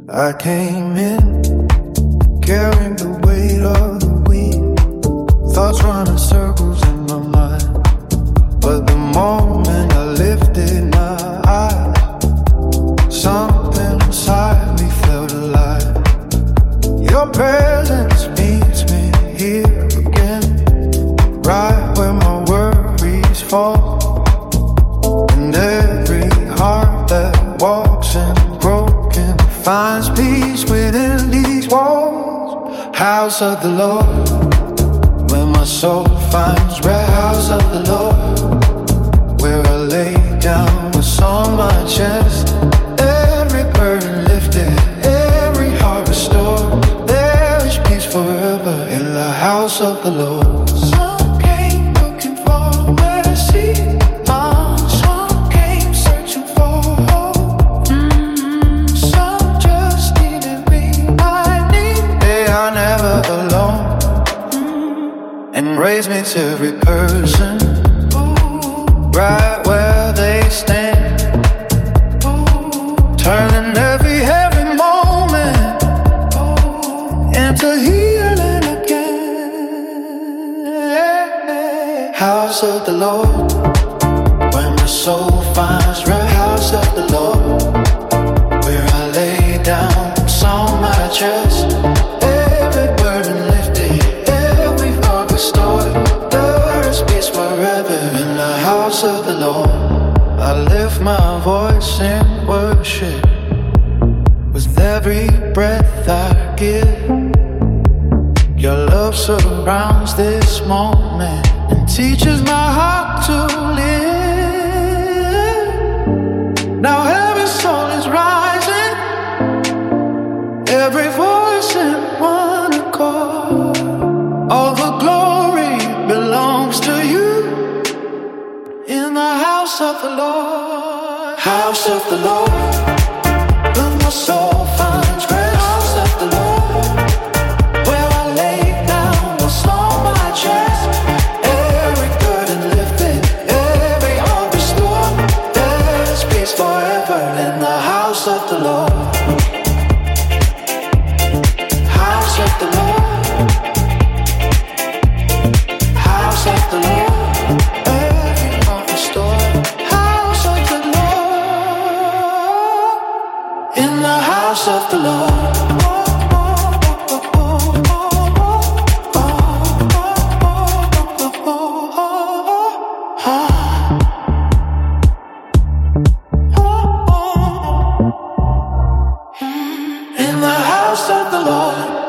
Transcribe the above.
I came in carrying the weight of the week, thoughts running circles in my mind. But the moment I lifted my eyes, something inside me felt alive. Your presence meets me here again, right where my worries fall. And every heart that walks in broken finds peace within these walls. House of the Lord, where my soul finds rest. House of the Lord, where I lay down what's on my chest. Every burden lifted, every heart restored. There is peace forever in the house of the Lord. Some came looking for mercy, some came searching for hope. Some just needed reminding they are never alone, and raise me to every person right where they stand, turning every heavy moment into healing again. House of the Lord, where my soul finds rest. House of the Lord, where I lay down what's on my chest. Every burden lifted, every heart restored. There is peace forever in the house of the Lord. I lift my voice in worship with every breath I give. Your love surrounds this moment and teaches my heart to live. Now every soul is rising, every voice in one accord. All the glory belongs to you in the house of the Lord. House of the Lord, where my soul finds rest. House of the Lord, where I lay down what's on my chest. Every burden lifted, every heart restored. There's peace forever in the house of the Lord. House of the Lord, house of the Lord. Every heart restored. House of the Lord, in the house of the Lord. In the house of the Lord.